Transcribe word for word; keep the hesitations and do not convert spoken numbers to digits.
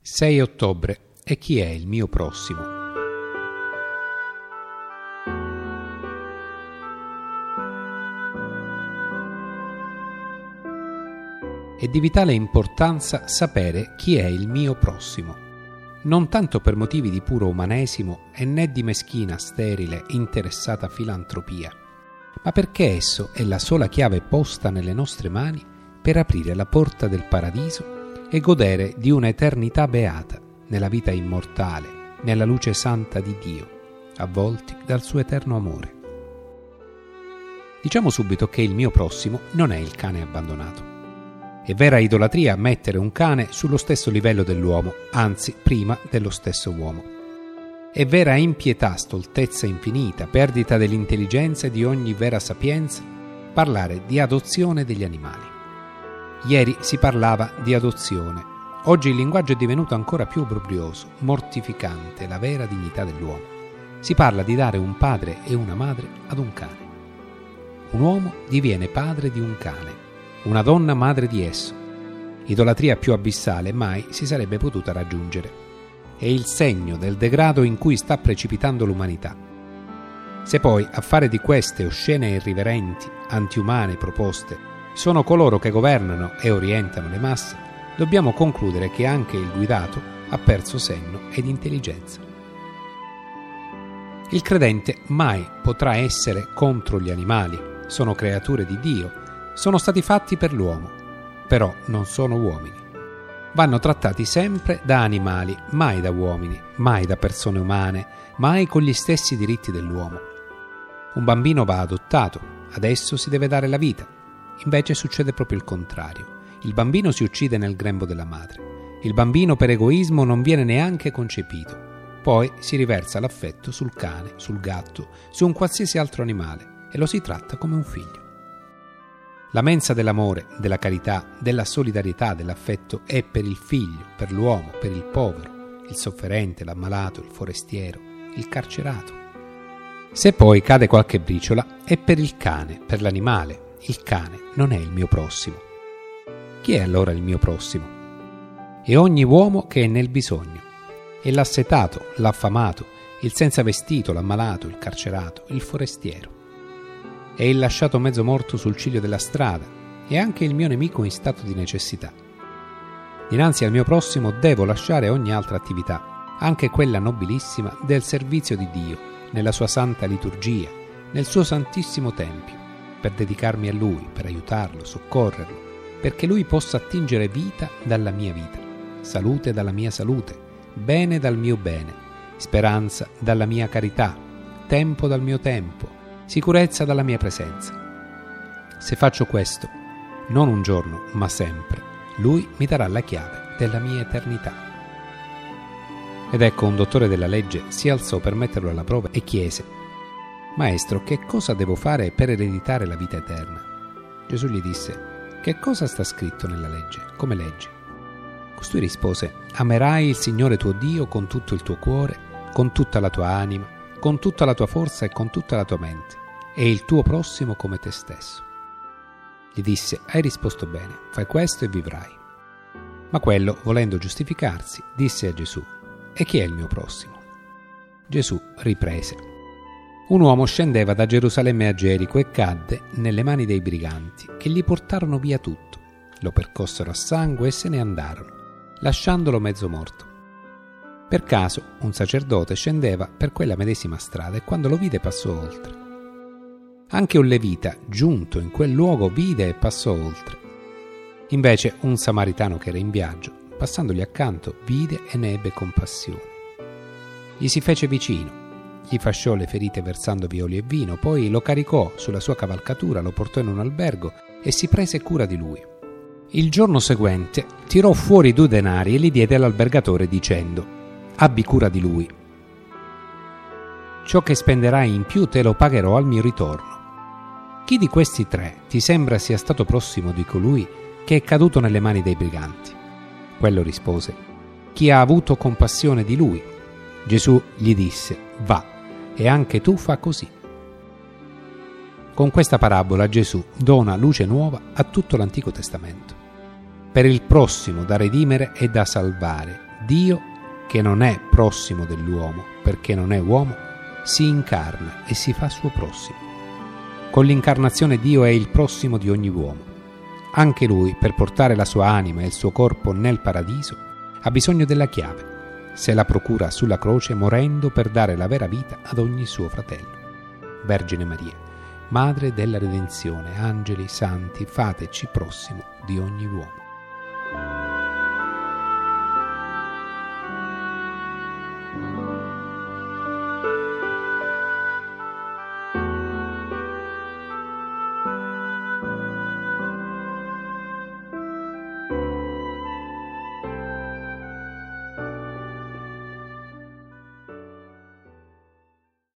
sei ottobre. E chi è il mio prossimo? È di vitale importanza sapere chi è il mio prossimo, non tanto per motivi di puro umanesimo e né di meschina, sterile, interessata filantropia, ma perché esso è la sola chiave posta nelle nostre mani per aprire la porta del paradiso e godere di un'eternità beata nella vita immortale, nella luce santa di Dio, avvolti dal suo eterno amore. Diciamo subito che il mio prossimo non è il cane abbandonato. È vera idolatria mettere un cane sullo stesso livello dell'uomo, anzi prima dello stesso uomo. È vera impietà, stoltezza infinita, perdita dell'intelligenza e di ogni vera sapienza parlare di adozione degli animali. Ieri si parlava di adozione. Oggi il linguaggio è divenuto ancora più obbrobrioso, mortificante la vera dignità dell'uomo. Si parla di dare un padre e una madre ad un cane. Un uomo diviene padre di un cane, una donna madre di esso. Idolatria più abissale mai si sarebbe potuta raggiungere. È il segno del degrado in cui sta precipitando l'umanità. Se poi a fare di queste oscene e irriverenti, antiumane proposte sono coloro che governano e orientano le masse, dobbiamo concludere che anche il guidato ha perso senno ed intelligenza. Il credente mai potrà essere contro gli animali, sono creature di Dio, sono stati fatti per l'uomo, però non sono uomini. Vanno trattati sempre da animali, mai da uomini, mai da persone umane, mai con gli stessi diritti dell'uomo. Un bambino va adottato, adesso si deve dare la vita, invece succede proprio il contrario. Il bambino si uccide nel grembo della madre. Il bambino per egoismo non viene neanche concepito. Poi si riversa l'affetto sul cane, sul gatto, su un qualsiasi altro animale e lo si tratta come un figlio. La mensa dell'amore, della carità, della solidarietà, dell'affetto è per il figlio, per l'uomo, per il povero, il sofferente, l'ammalato, il forestiero, il carcerato. Se poi cade qualche briciola è per il cane, per l'animale. Il cane non è il mio prossimo. Chi è allora il mio prossimo? È ogni uomo che è nel bisogno. È l'assetato, l'affamato, il senza vestito, l'ammalato, il carcerato, il forestiero. È il lasciato mezzo morto sul ciglio della strada. È anche il mio nemico in stato di necessità. Dinanzi al mio prossimo devo lasciare ogni altra attività, anche quella nobilissima del servizio di Dio, nella sua santa liturgia, nel suo santissimo tempio, per dedicarmi a Lui, per aiutarlo, soccorrerlo, perché Lui possa attingere vita dalla mia vita, salute dalla mia salute, bene dal mio bene, speranza dalla mia carità, tempo dal mio tempo, sicurezza dalla mia presenza. Se faccio questo, non un giorno, ma sempre, Lui mi darà la chiave della mia eternità. Ed ecco un dottore della legge si alzò per metterlo alla prova e chiese: «Maestro, che cosa devo fare per ereditare la vita eterna?» Gesù gli disse: «Che cosa sta scritto nella legge? Come legge?» Costui rispose: «Amerai il Signore tuo Dio con tutto il tuo cuore, con tutta la tua anima, con tutta la tua forza e con tutta la tua mente, e il tuo prossimo come te stesso». Gli disse: «Hai risposto bene, fai questo e vivrai». Ma quello, volendo giustificarsi, disse a Gesù: «E chi è il mio prossimo?» Gesù riprese: «Un uomo scendeva da Gerusalemme a Gerico e cadde nelle mani dei briganti, che gli portarono via tutto. Lo percossero a sangue e se ne andarono, lasciandolo mezzo morto. Per caso un sacerdote scendeva per quella medesima strada e quando lo vide passò oltre. Anche un levita, giunto in quel luogo, vide e passò oltre. Invece un samaritano che era in viaggio, passandogli accanto, vide e ne ebbe compassione. Gli si fece vicino, gli fasciò le ferite versandovi olio e vino, poi lo caricò sulla sua cavalcatura, lo portò in un albergo e si prese cura di lui. Il giorno seguente tirò fuori due denari e li diede all'albergatore dicendo: «Abbi cura di lui. Ciò che spenderai in più te lo pagherò al mio ritorno. Chi di questi tre ti sembra sia stato prossimo di colui che è caduto nelle mani dei briganti?» Quello rispose: «Chi ha avuto compassione di lui». Gesù gli disse: «Va, e anche tu fa così». Con questa parabola Gesù dona luce nuova a tutto l'Antico Testamento. Per il prossimo da redimere e da salvare, Dio, che non è prossimo dell'uomo, perché non è uomo, si incarna e si fa suo prossimo. Con l'incarnazione Dio è il prossimo di ogni uomo. Anche lui, per portare la sua anima e il suo corpo nel paradiso, ha bisogno della chiave. Se la procura sulla croce morendo per dare la vera vita ad ogni suo fratello. Vergine Maria, Madre della Redenzione, angeli, santi, fateci prossimo di ogni uomo.